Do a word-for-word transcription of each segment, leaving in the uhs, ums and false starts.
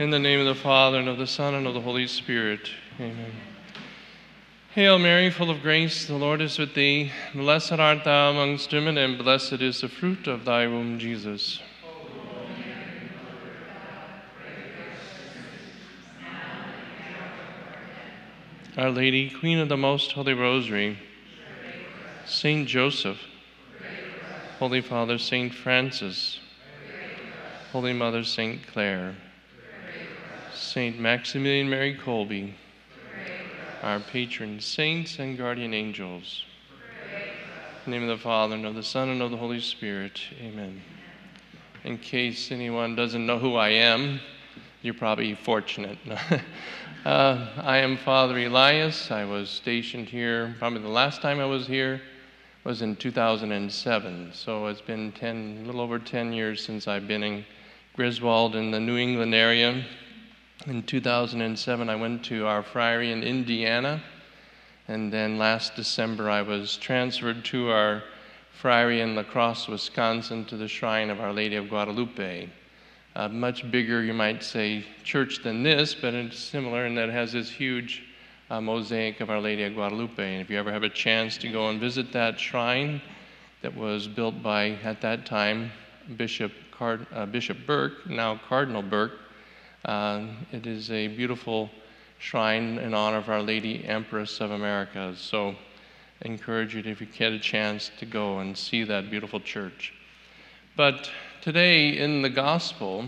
In the name of the Father, and of the Son, and of the Holy Spirit. Amen. Hail Mary, full of grace, the Lord is with thee. Blessed art thou amongst women, and blessed is the fruit of thy womb, Jesus. Our Lady, Queen of the Most Holy Rosary, Saint Joseph, Holy Father Saint Francis, Holy Mother Saint Clare, Saint Maximilian Mary Kolbe, our patron saints and guardian angels. In the name of the Father, and of the Son, and of the Holy Spirit. Amen. In case anyone doesn't know who I am, you're probably fortunate. uh, I am Father Elias. I was stationed here, probably the last time I was here was in two thousand seven. So it's been ten, a little over ten years since I've been in Griswold in the New England area. In two thousand seven, I went to our friary in Indiana, and then last December I was transferred to our friary in La Crosse, Wisconsin, to the shrine of Our Lady of Guadalupe. A much bigger, you might say, church than this, but it's similar in that it has this huge uh, mosaic of Our Lady of Guadalupe. And if you ever have a chance to go and visit that shrine that was built by, at that time, Bishop, Card- uh, Bishop Burke, now Cardinal Burke, Uh, it is a beautiful shrine in honor of Our Lady Empress of America. So I encourage you, if you get a chance, to go and see that beautiful church. But today in the Gospel,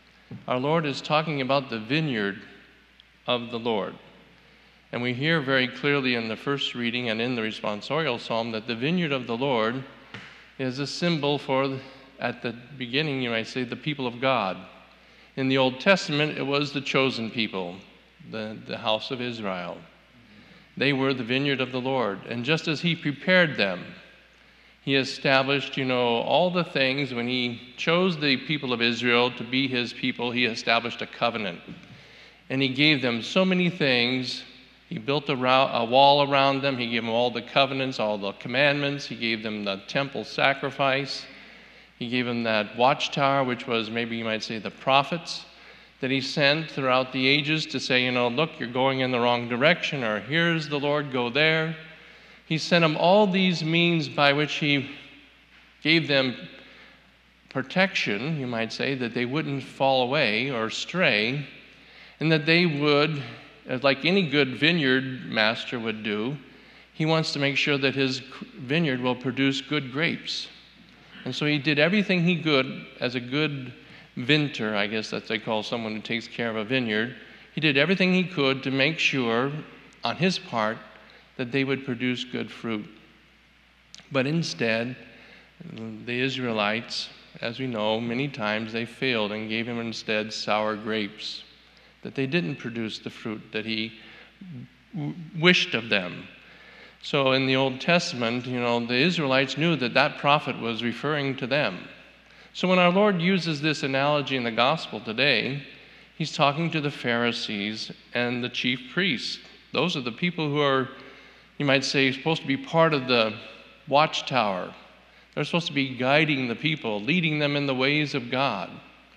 our Lord is talking about the vineyard of the Lord. And we hear very clearly in the first reading and in the responsorial psalm that the vineyard of the Lord is a symbol for, at the beginning, you might say, the people of God. In the Old Testament, it was the chosen people, the, the house of Israel. They were the vineyard of the Lord. And just as he prepared them, he established, you know, all the things. When he chose the people of Israel to be his people, he established a covenant. And he gave them so many things. He built a, a wall around them. He gave them all the covenants, all the commandments. He gave them the temple sacrifice. He gave them that watchtower, which was, maybe you might say, the prophets that he sent throughout the ages to say, you know, look, you're going in the wrong direction, or here's the Lord, go there. He sent them all these means by which he gave them protection, you might say, that they wouldn't fall away or stray, and that they would, like any good vineyard master would do, he wants to make sure that his vineyard will produce good grapes. And so he did everything he could as a good vinter, I guess that they call someone who takes care of a vineyard. He did everything he could to make sure, on his part, that they would produce good fruit. But instead, the Israelites, as we know, many times they failed and gave him instead sour grapes, that they didn't produce the fruit that he w- wished of them. So in the Old Testament, you know, the Israelites knew that that prophet was referring to them. So when our Lord uses this analogy in the gospel today, he's talking to the Pharisees and the chief priests. Those are the people who are, you might say, supposed to be part of the watchtower. They're supposed to be guiding the people, leading them in the ways of God.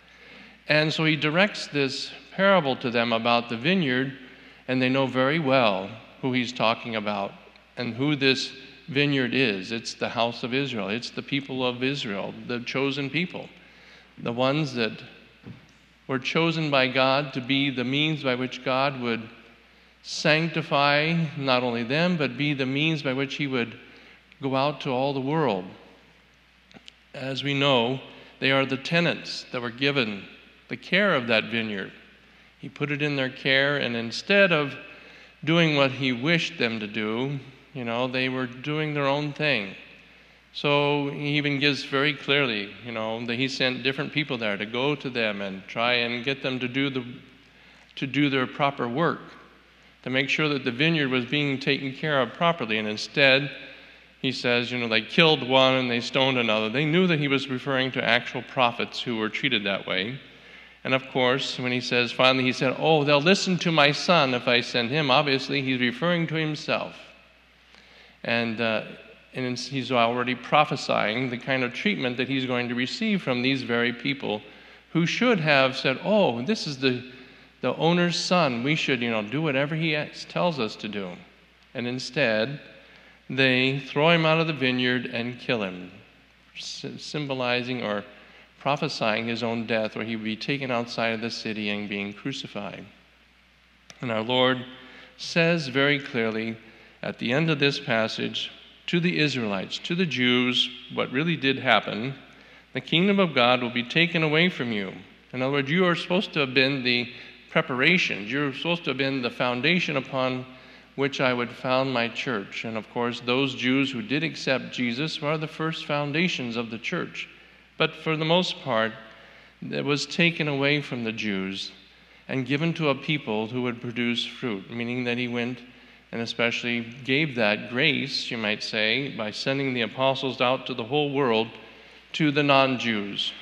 And so he directs this parable to them about the vineyard, and they know very well who he's talking about and who this vineyard is. It's the house of Israel. It's the people of Israel, the chosen people, the ones that were chosen by God to be the means by which God would sanctify not only them, but be the means by which he would go out to all the world. As we know, they are the tenants that were given the care of that vineyard. He put it in their care, and instead of doing what he wished them to do, you know, they were doing their own thing. So he even gives very clearly, you know, that he sent different people there to go to them and try and get them to do the to do their proper work, to make sure that the vineyard was being taken care of properly. And instead, he says, you know, they killed one and they stoned another. They knew that he was referring to actual prophets who were treated that way. And of course, when he says, finally, he said, oh, they'll listen to my son if I send him. Obviously, he's referring to himself. And, uh, and he's already prophesying the kind of treatment that he's going to receive from these very people who should have said, oh, this is the the owner's son, we should, you know, do whatever he tells us to do. And instead, they throw him out of the vineyard and kill him, symbolizing or prophesying his own death, where he would be taken outside of the city and being crucified. And our Lord says very clearly at the end of this passage to the Israelites, to the Jews, what really did happen: the kingdom of God will be taken away from you. In other words, you are supposed to have been the preparations. You're supposed to have been the foundation upon which I would found my church. And of course, those Jews who did accept Jesus were the first foundations of the church. But for the most part, it was taken away from the Jews and given to a people who would produce fruit, meaning that he went and especially gave that grace, you might say, by sending the apostles out to the whole world, to the non-Jews.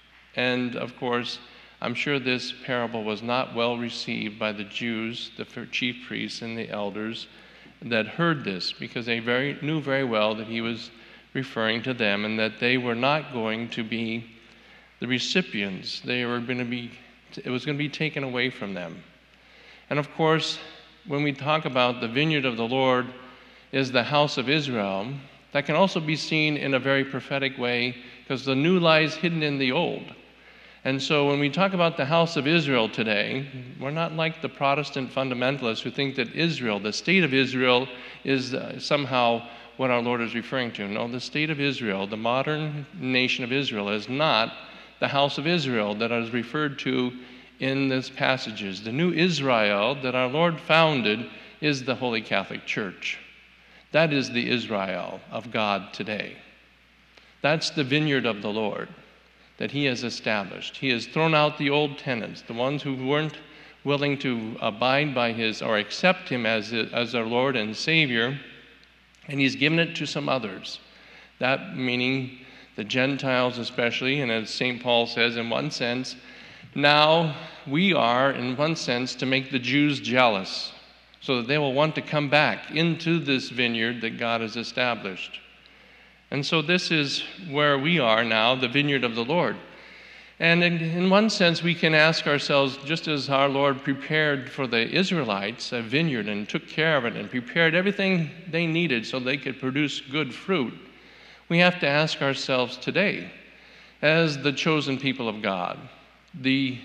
And of course, I'm sure this parable was not well received by the Jews, the chief priests and the elders that heard this, because they very, knew very well that he was referring to them and that they were not going to be the recipients. They were going to be, it was going to be taken away from them. And of course, when we talk about the vineyard of the Lord is the house of Israel, that can also be seen in a very prophetic way, because the new lies hidden in the old. And so when we talk about the house of Israel today, we're not like the Protestant fundamentalists who think that Israel, the state of Israel, is uh, somehow what our Lord is referring to. No, the state of Israel, the modern nation of Israel, is not the house of Israel that is referred to in these passages. The new Israel that our Lord founded is the Holy Catholic Church. That is the Israel of God today. That's the vineyard of the Lord that he has established. He has thrown out the old tenants, the ones who weren't willing to abide by his or accept him as, as their Lord and Savior, and he's given it to some others. That meaning the Gentiles especially, and as Saint Paul says, in one sense, now we are, in one sense, to make the Jews jealous, so that they will want to come back into this vineyard that God has established. And so this is where we are now, the vineyard of the Lord. And in, in one sense, we can ask ourselves, just as our Lord prepared for the Israelites a vineyard and took care of it and prepared everything they needed so they could produce good fruit, we have to ask ourselves today, as the chosen people of God, the,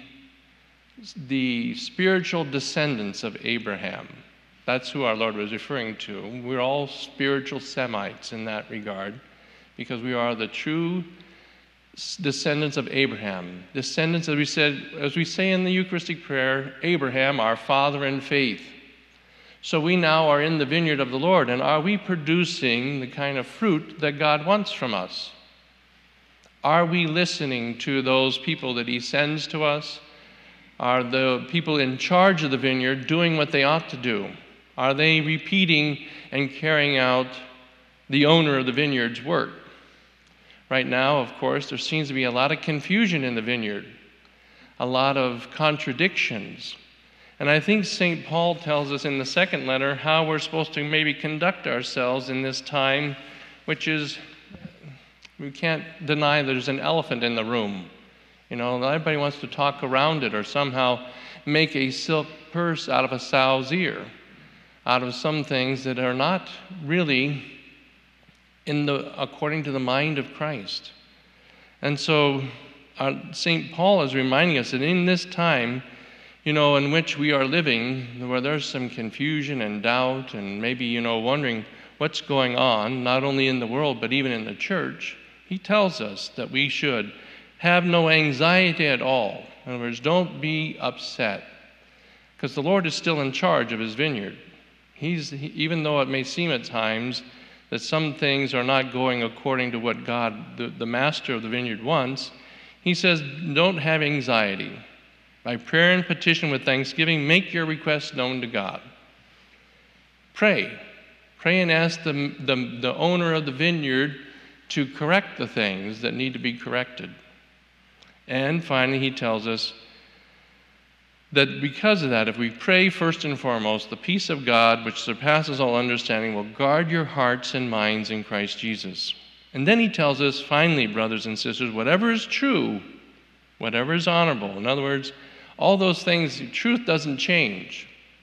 the spiritual descendants of Abraham. That's who our Lord was referring to. We're all spiritual Semites in that regard, because we are the true descendants of Abraham. Descendants, as we said, as we say in the Eucharistic prayer, Abraham, our father in faith. So we now are in the vineyard of the Lord, and are we producing the kind of fruit that God wants from us? Are we listening to those people that he sends to us? Are the people in charge of the vineyard doing what they ought to do? Are they repeating and carrying out the owner of the vineyard's work? Right now, of course, there seems to be a lot of confusion in the vineyard, a lot of contradictions. And I think Saint Paul tells us in the second letter how we're supposed to maybe conduct ourselves in this time, which is, we can't deny there's an elephant in the room. You know, everybody wants to talk around it or somehow make a silk purse out of a sow's ear, out of some things that are not really in the according to the mind of Christ. And so uh, Saint Paul is reminding us that in this time, you know, in which we are living, where there's some confusion and doubt and maybe, you know, wondering what's going on, not only in the world, but even in the church, he tells us that we should have no anxiety at all. In other words, don't be upset, because the Lord is still in charge of his vineyard. He's, he, even though it may seem at times that some things are not going according to what God, the, the master of the vineyard, wants, he says, don't have anxiety. By prayer and petition with thanksgiving, make your requests known to God. Pray. Pray and ask the, the, the owner of the vineyard to correct the things that need to be corrected. And finally, he tells us that because of that, if we pray first and foremost, the peace of God, which surpasses all understanding, will guard your hearts and minds in Christ Jesus. And then he tells us, finally, brothers and sisters, whatever is true, whatever is honorable, in other words, All those things, truth doesn't change.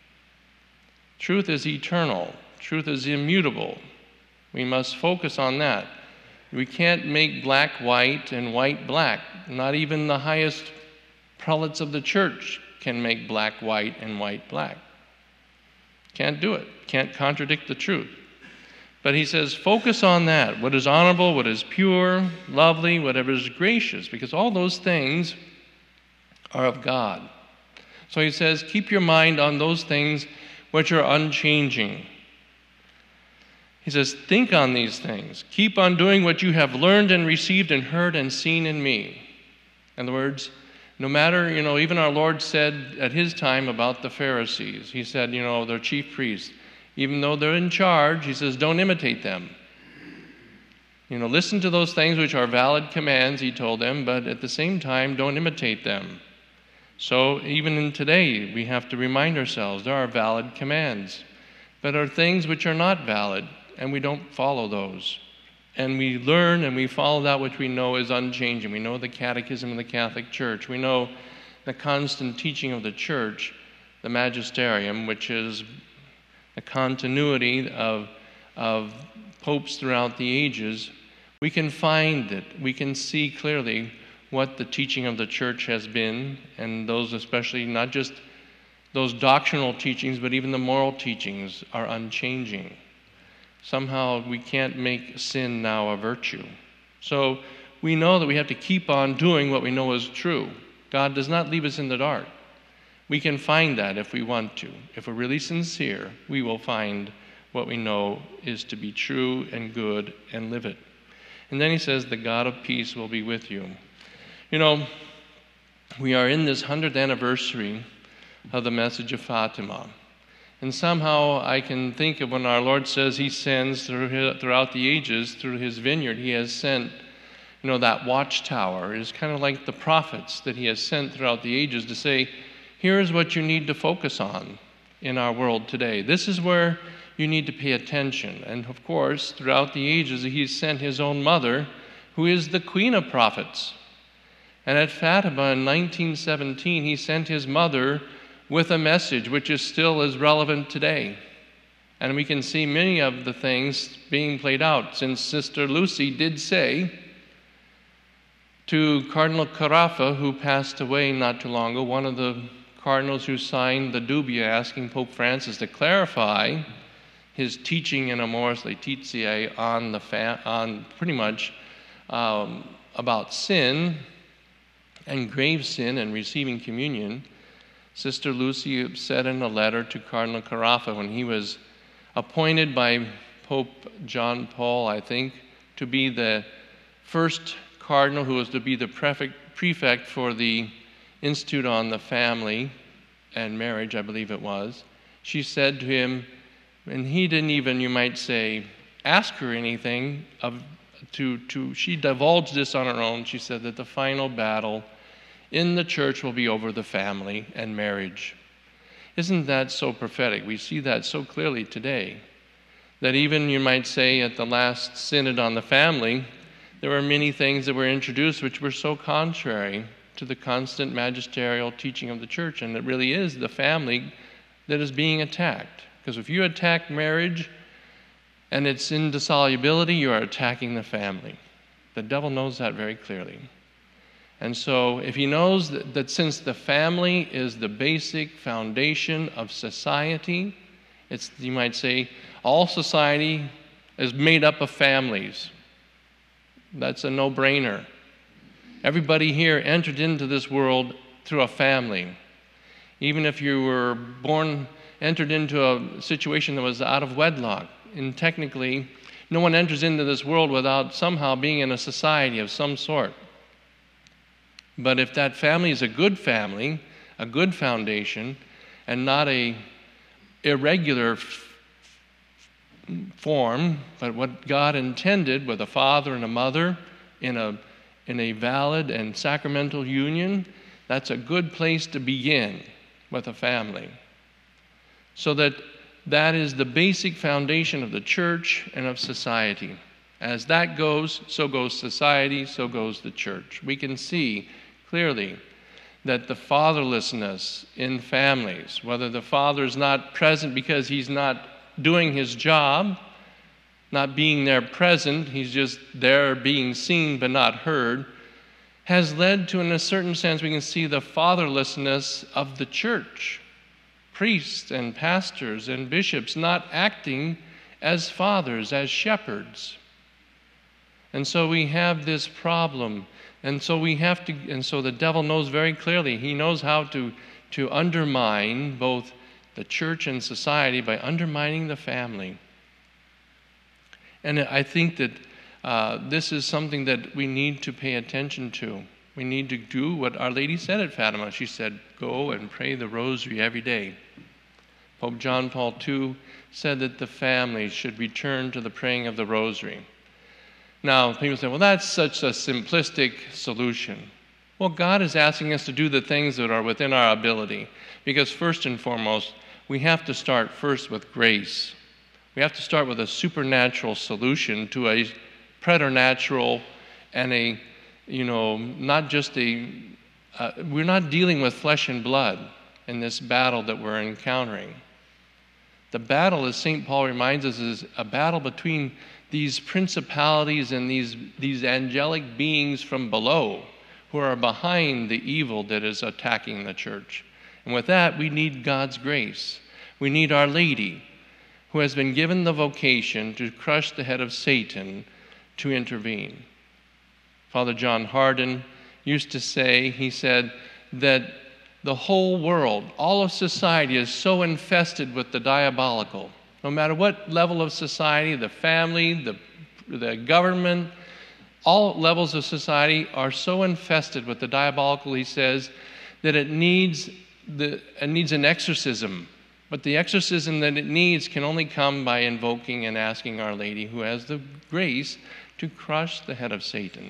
Truth is eternal. Truth is immutable. We must focus on that. We can't make black white and white black. Not even the highest prelates of the church can make black white and white black. Can't do it. Can't contradict the truth. But he says, focus on that. What is honorable, what is pure, lovely, whatever is gracious, because all those things are of God. So he says, keep your mind on those things which are unchanging. He says, think on these things. Keep on doing what you have learned and received and heard and seen in me. In other words, no matter, you know, even our Lord said at his time about the Pharisees, he said, you know, they're chief priests. Even though they're in charge, he says, don't imitate them. You know, listen to those things which are valid commands, he told them, but at the same time, don't imitate them. So even in today, we have to remind ourselves there are valid commands, but there are things which are not valid, and we don't follow those. And we learn and we follow that which we know is unchanging. We know the Catechism of the Catholic Church. We know the constant teaching of the Church, the Magisterium, which is the continuity of, of popes throughout the ages. We can find it. We can see clearly what the teaching of the Church has been, and those especially, not just those doctrinal teachings, but even the moral teachings are unchanging. Somehow we can't make sin now a virtue. So we know that we have to keep on doing what we know is true. God does not leave us in the dark. We can find that if we want to. If we're really sincere, we will find what we know is to be true and good and live it. And then he says, the God of peace will be with you. You know, we are in this hundredth anniversary of the message of Fatima. And somehow I can think of when our Lord says he sends through his, throughout the ages, through his vineyard, he has sent, you know, that watchtower. It's kind of like the prophets that he has sent throughout the ages to say, here is what you need to focus on in our world today. This is where you need to pay attention. And of course, throughout the ages, he sent his own mother, who is the queen of prophets. And at Fatima in nineteen seventeen, he sent his mother with a message which is still as relevant today. And we can see many of the things being played out, since Sister Lucy did say to Cardinal Carafa, who passed away not too long ago, one of the cardinals who signed the dubia asking Pope Francis to clarify his teaching in Amoris Laetitia on, the fa- on pretty much um, about sin and grave sin and receiving communion. Sister Lucy said in a letter to Cardinal Carafa when he was appointed by Pope John Paul, I think, to be the first cardinal who was to be the prefect, prefect for the Institute on the Family and Marriage, I believe it was. She said to him, and he didn't even, you might say, ask her anything, of, to, to, she divulged this on her own. She said that the final battle in the church will be over the family and marriage. Isn't that so prophetic? We see that so clearly today, that even, you might say, at the last synod on the family, there were many things that were introduced which were so contrary to the constant magisterial teaching of the church, and it really is the family that is being attacked. Because if you attack marriage and its indissolubility, you are attacking the family. The devil knows that very clearly. And so if he knows that, that since the family is the basic foundation of society, it's, you might say, all society is made up of families. That's a no-brainer. Everybody here entered into this world through a family. Even if you were born, entered into a situation that was out of wedlock, and technically, no one enters into this world without somehow being in a society of some sort. But if that family is a good family, a good foundation, and not a irregular f- form, but what God intended with a father and a mother in a in a valid and sacramental union, that's a good place to begin with a family. So that that is the basic foundation of the church and of society. As that goes, so goes society, so goes the church. We can see clearly that the fatherlessness in families, whether the father is not present because he's not doing his job, not being there present, he's just there being seen but not heard, has led to, in a certain sense, we can see the fatherlessness of the church. Priests and pastors and bishops not acting as fathers, as shepherds. And so we have this problem. And so we have to, and so the devil knows very clearly, he knows how to, to undermine both the church and society by undermining the family. And I think that uh, this is something that we need to pay attention to. We need to do what Our Lady said at Fatima. She said, go and pray the rosary every day. Pope John Paul the Second said that the family should return to the praying of the rosary. Now, people say, well, that's such a simplistic solution. Well, God is asking us to do the things that are within our ability. Because first and foremost, we have to start first with grace. We have to start with a supernatural solution to a preternatural and a, you know, not just a, uh, we're not dealing with flesh and blood in this battle that we're encountering. The battle, as Saint Paul reminds us, is a battle between these principalities and these, these angelic beings from below who are behind the evil that is attacking the church. And with that, we need God's grace. We need Our Lady, who has been given the vocation to crush the head of Satan, to intervene. Father John Hardon used to say, he said, that the whole world, all of society is so infested with the diabolical. No matter what level of society, the family, the, the government, all levels of society are so infested with the diabolical, he says, that it needs, the, it needs an exorcism. But the exorcism that it needs can only come by invoking and asking Our Lady, who has the grace to crush the head of Satan.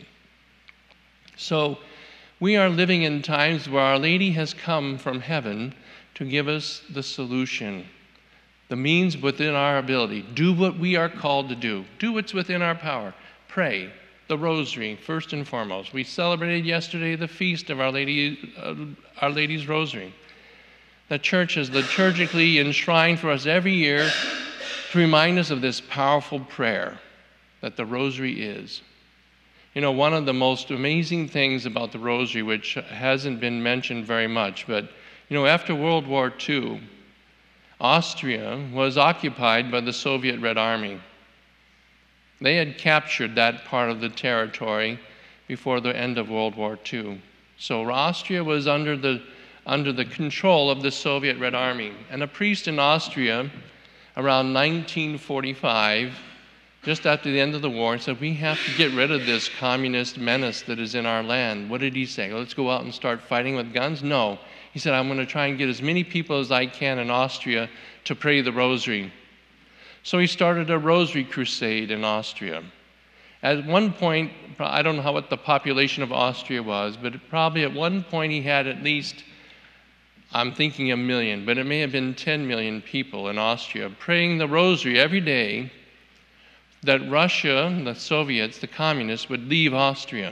So we are living in times where Our Lady has come from heaven to give us the solution, the means within our ability. Do what we are called to do. Do what's within our power. Pray the rosary, first and foremost. We celebrated yesterday the feast of Our Lady, uh, Our Lady's Rosary. The church has liturgically enshrined for us every year to remind us of this powerful prayer that the rosary is. You know, one of the most amazing things about the rosary, which hasn't been mentioned very much, but, you know, after World War Two, Austria was occupied by the Soviet Red Army. They had captured that part of the territory before the end of World War Two. So Austria was under the, under the control of the Soviet Red Army. And a priest in Austria, around nineteen forty-five, just after the end of the war, said, we have to get rid of this communist menace that is in our land. What did he say? Let's go out and start fighting with guns? No. He said, I'm going to try and get as many people as I can in Austria to pray the rosary. So he started a rosary crusade in Austria. At one point, I don't know how what the population of Austria was, but probably at one point he had at least, I'm thinking a million, but it may have been ten million people in Austria praying the rosary every day that Russia, the Soviets, the communists, would leave Austria.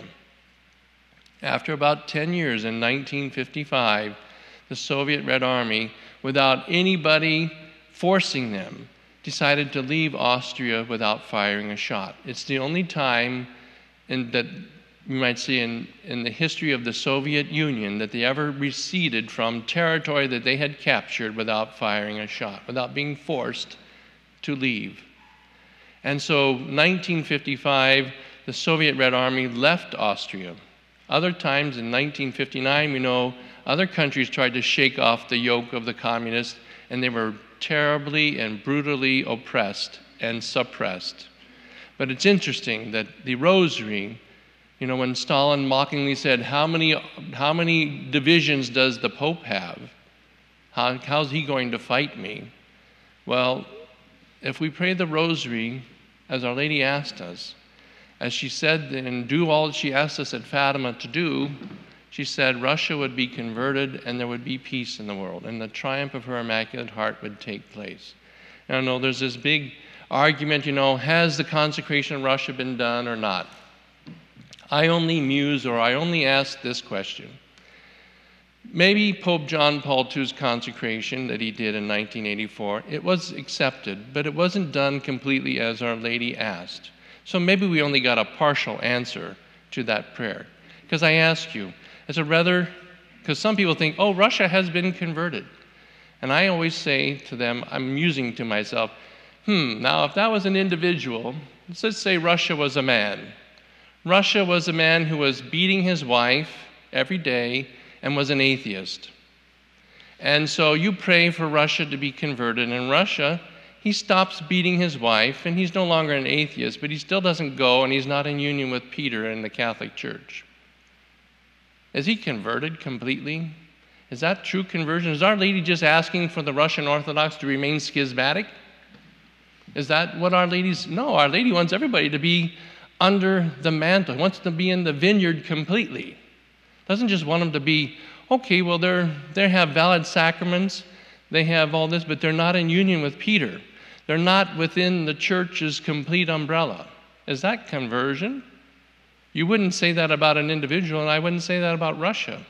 After about ten years, in nineteen fifty-five, the Soviet Red Army, without anybody forcing them, decided to leave Austria without firing a shot. It's the only time in, that you might see in, in the history of the Soviet Union that they ever receded from territory that they had captured without firing a shot, without being forced to leave. And so, nineteen fifty-five, the Soviet Red Army left Austria. Other times, in nineteen fifty-nine, we know other countries tried to shake off the yoke of the communists, and they were terribly and brutally oppressed and suppressed. But it's interesting that the rosary, you know, when Stalin mockingly said, how many, how many divisions does the Pope have? How, how's he going to fight me? Well, if we pray the rosary, as Our Lady asked us, as she said, and do all that she asked us at Fatima to do, she said Russia would be converted and there would be peace in the world, and the triumph of her Immaculate Heart would take place. And I know there's this big argument, you know, has the consecration of Russia been done or not? I only muse or I only ask this question. maybe Pope John Paul the Second's consecration that he did in nineteen eighty-four, it was accepted, but it wasn't done completely as Our Lady asked. So maybe we only got a partial answer to that prayer. Because I ask you, as a rather, because some people think, oh, Russia has been converted. And I always say to them, I'm musing to myself, hmm, now if that was an individual, let's say Russia was a man. Russia was a man who was beating his wife every day and was an atheist. And so you pray for Russia to be converted. And in Russia, he stops beating his wife, and he's no longer an atheist, but he still doesn't go, and he's not in union with Peter in the Catholic Church. Is he converted completely? Is that true conversion? Is Our Lady just asking for the Russian Orthodox to remain schismatic? Is that what Our Lady's? No, Our Lady wants everybody to be under the mantle, wants to be in the vineyard completely. Doesn't just want them to be, okay, well, they're, they have valid sacraments, they have all this, but they're not in union with Peter. They're not within the church's complete umbrella. Is that conversion? You wouldn't say that about an individual, and I wouldn't say that about Russia.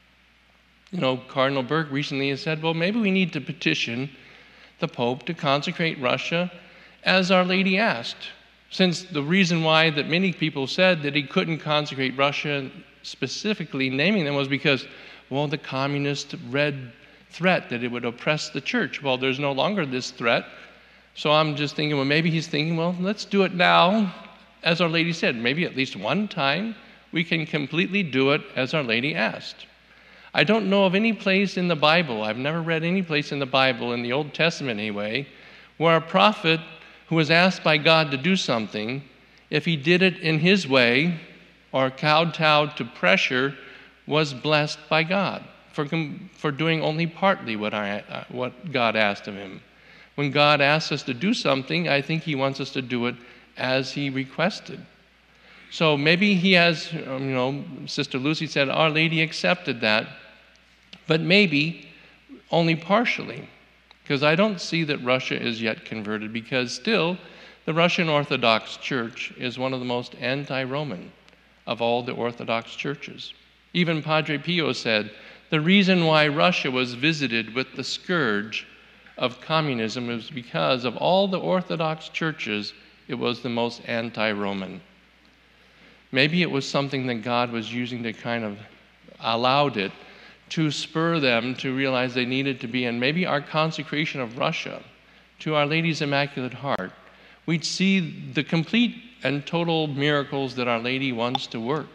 You know, Cardinal Burke recently has said, well, maybe we need to petition the Pope to consecrate Russia as Our Lady asked. Since the reason why that many people said that he couldn't consecrate Russia, specifically naming them, was because, well, the communist red threat that it would oppress the church. Well, there's no longer this threat. So I'm just thinking, well, maybe he's thinking, well, let's do it now. As Our Lady said, maybe at least one time we can completely do it as Our Lady asked. I don't know of any place in the Bible, I've never read any place in the Bible, in the Old Testament anyway, where a prophet who was asked by God to do something, if he did it in his way or kowtowed to pressure, was blessed by God for, for doing only partly what, I, uh, what God asked of him. When God asks us to do something, I think he wants us to do it as he requested. So maybe he has, um, you know, Sister Lucy said, Our Lady accepted that, but maybe only partially. Because I don't see that Russia is yet converted, because still the Russian Orthodox Church is one of the most anti-Roman of all the Orthodox churches. Even Padre Pio said, the reason why Russia was visited with the scourge of communism was because of all the Orthodox churches, it was the most anti-Roman. Maybe it was something that God was using to kind of allowed it to spur them to realize they needed to be, and maybe our consecration of Russia to Our Lady's Immaculate Heart, we'd see the complete and total miracles that Our Lady wants to work.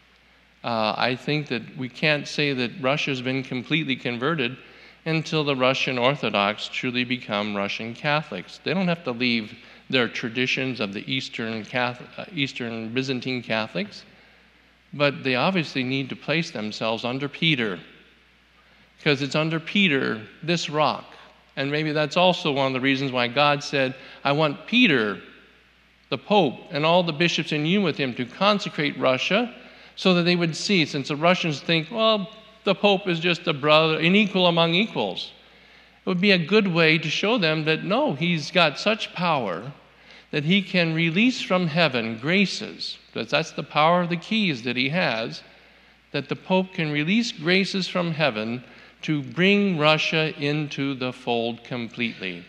Uh, I think that we can't say that Russia's been completely converted until the Russian Orthodox truly become Russian Catholics. They don't have to leave their traditions of the Eastern, Catholic, uh, Eastern Byzantine Catholics, but they obviously need to place themselves under Peter, because it's under Peter, this rock. And maybe that's also one of the reasons why God said, I want Peter, the Pope, and all the bishops in union with him to consecrate Russia, so that they would see, since the Russians think, well, the Pope is just a brother, an equal among equals. It would be a good way to show them that, no, he's got such power that he can release from heaven graces, because that's the power of the keys that he has, that the Pope can release graces from heaven to bring Russia into the fold completely.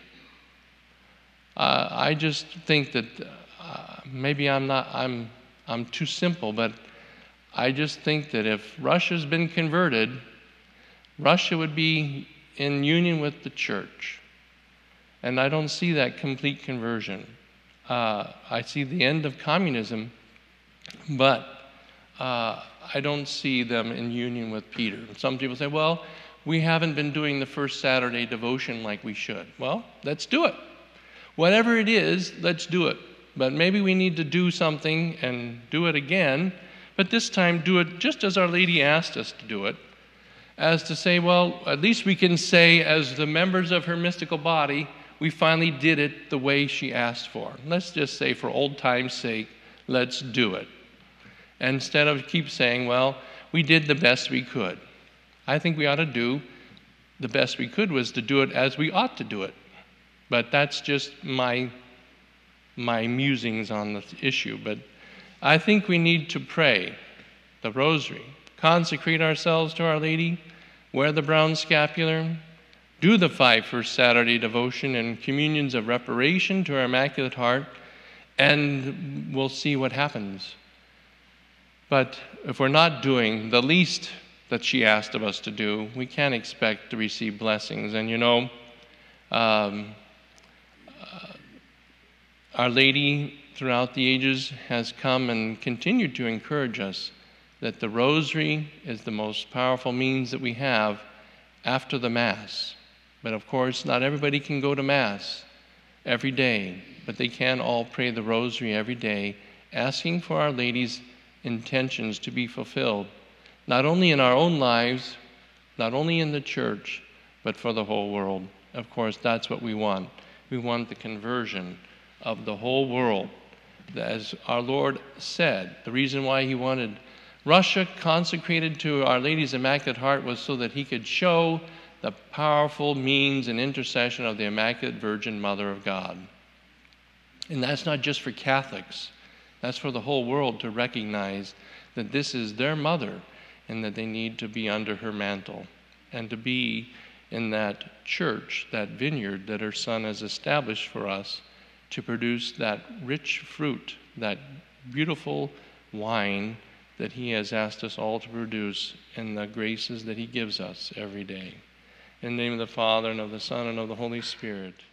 Uh, I just think that uh, maybe I'm not, I'm, I'm too simple, but I just think that if Russia's been converted, Russia would be in union with the church. And I don't see that complete conversion. Uh, I see the end of communism, but uh, I don't see them in union with Peter. Some people say, well, we haven't been doing the first Saturday devotion like we should. Well, let's do it. Whatever it is, let's do it. But maybe we need to do something and do it again, but this time do it just as Our Lady asked us to do it, as to say, well, at least we can say, as the members of her mystical body, we finally did it the way she asked for. Let's just say, for old time's sake, let's do it. Instead of keep saying, well, we did the best we could. I think we ought to do the best we could was to do it as we ought to do it. But that's just my, my musings on the issue. But I think we need to pray the rosary, consecrate ourselves to Our Lady, wear the brown scapular, do the five First Saturday devotion and communions of reparation to our Immaculate Heart, and we'll see what happens. But if we're not doing the least that she asked of us to do, we can't expect to receive blessings. And you know, um, uh, Our Lady throughout the ages has come and continued to encourage us that the Rosary is the most powerful means that we have after the Mass. But of course, not everybody can go to Mass every day, but they can all pray the Rosary every day, asking for Our Lady's intentions to be fulfilled, not only in our own lives, not only in the Church, but for the whole world. Of course, that's what we want. We want the conversion of the whole world. As our Lord said, the reason why he wanted Russia consecrated to Our Lady's Immaculate Heart was so that he could show the powerful means and intercession of the Immaculate Virgin Mother of God. And that's not just for Catholics. That's for the whole world to recognize that this is their mother and that they need to be under her mantle and to be in that church, that vineyard that her Son has established for us to produce that rich fruit, that beautiful wine that he has asked us all to produce in the graces that he gives us every day. In the name of the Father, and of the Son, and of the Holy Spirit.